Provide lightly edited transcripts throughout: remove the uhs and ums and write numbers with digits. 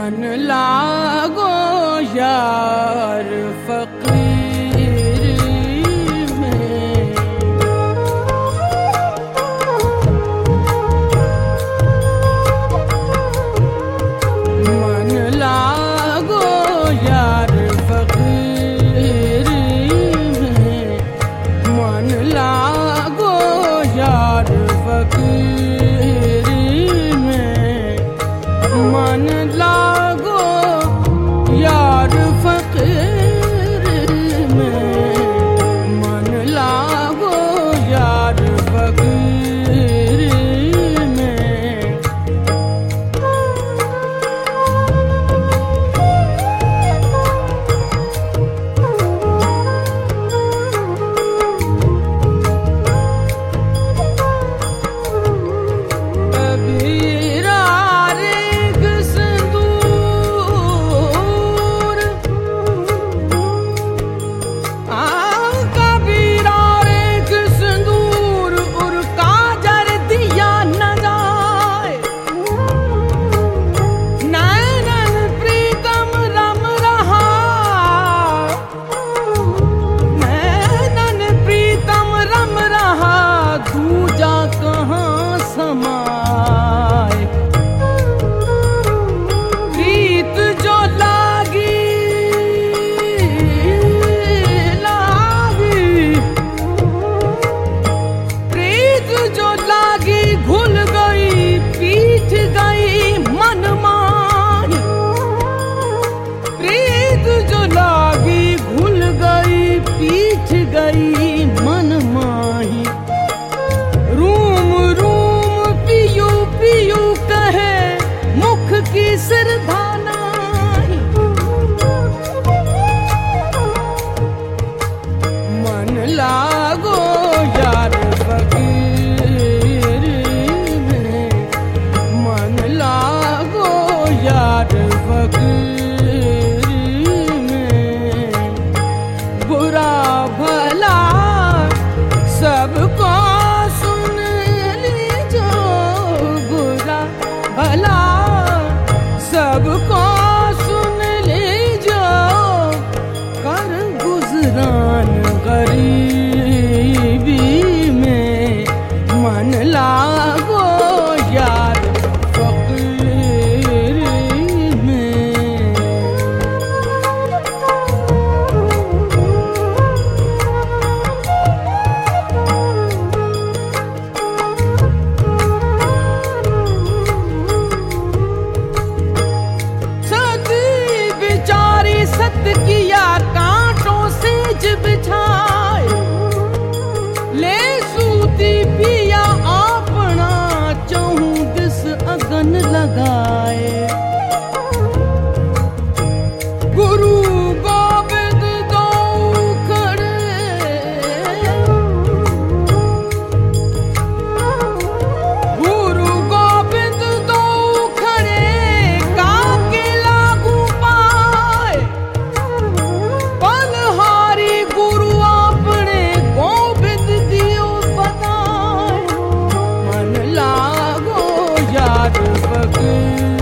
मन लागो यार फकीर में, मन लागो यार फकीर में, मन लागो यार फकीर में, मन लागो यार फकीर में, मन लागो यार फकीर में। कबीरा रेग सिंदूर, कबीरा रेग सिंदूर और काजर दिया न जाए, नैनन प्रीतम रम रहा, नैनन प्रीतम रम रहा, दूजा कहाँ समाए। प्रीत जो लागी लागी, प्रीत जो लागी घुल गई, पीठ गई मन माही। प्रीत जो लागी घुल गई, पीठ गई मन माही। रूम रूम पियू पियू कहे, मुख की सिरधाना। मन लागो यार फकीर में, मन लागो यार फकीर में। बुरा भला सबको सुन लीजो, बुरा भला सबको सुन लीजो, कर गुजरान गरीबी में। मन लागो यार फकीर में। सती बिचारी सत किया, कांटों से बिछाए, ले सूती पिया अपना, चहु दिस अगन लगाए। गुरु गोविंद दो खड़े, गुरु गोविंद दो खड़े, काके लागू पाए। बलहारी गुरु अपने गोविंद दियो बताए। मन लागो यार फकीर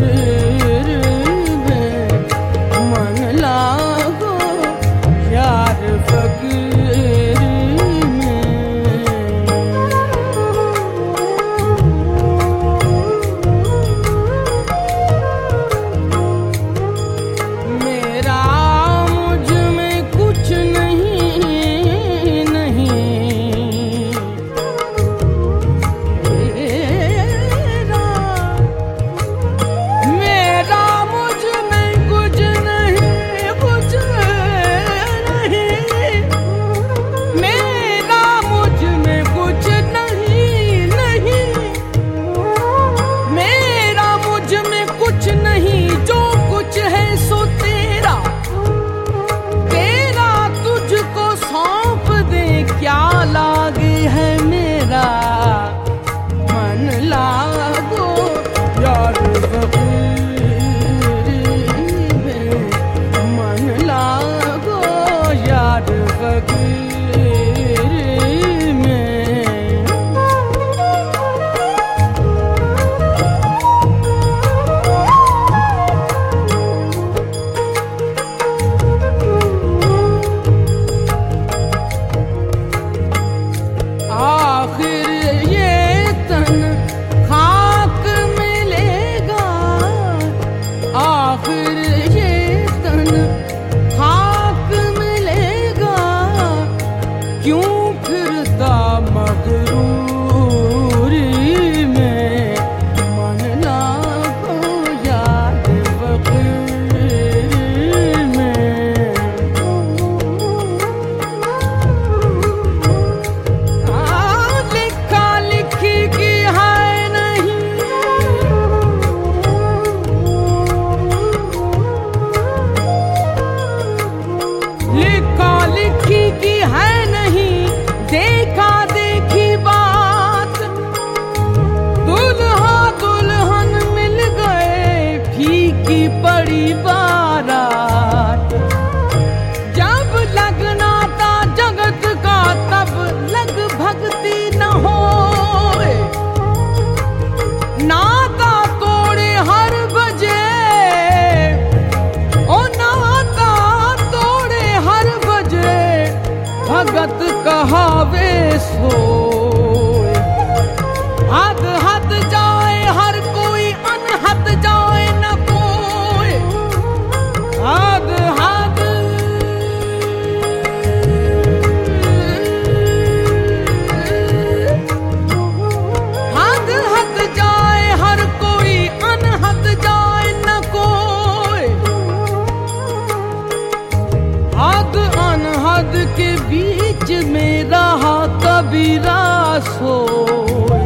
के बीच में रहा कबीरा सोए।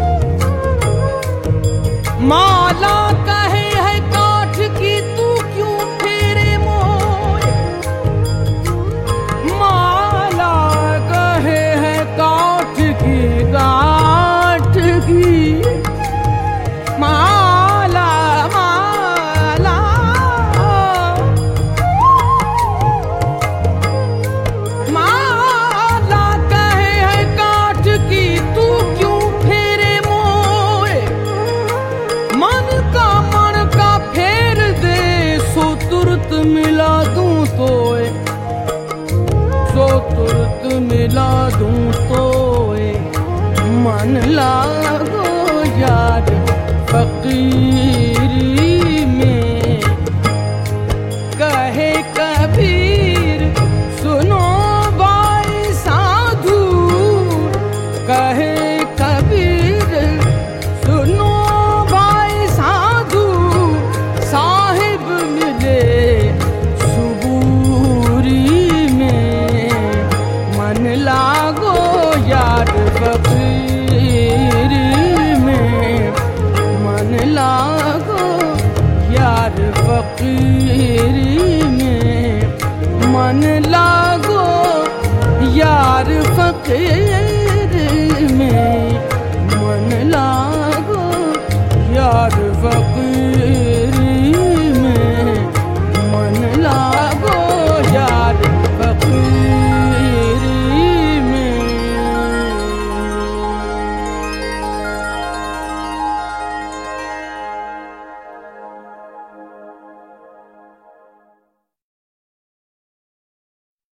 माला कहे है काठ की तू क्यों फेरे मोए। माला कहे है काठ की माला माला। माला कहे है काठ की तू क्यों फेरे मोए। मन का फेर दे सो तुरत मिला दूं तोए। सो तुरत मिला दूं तोए। मन ला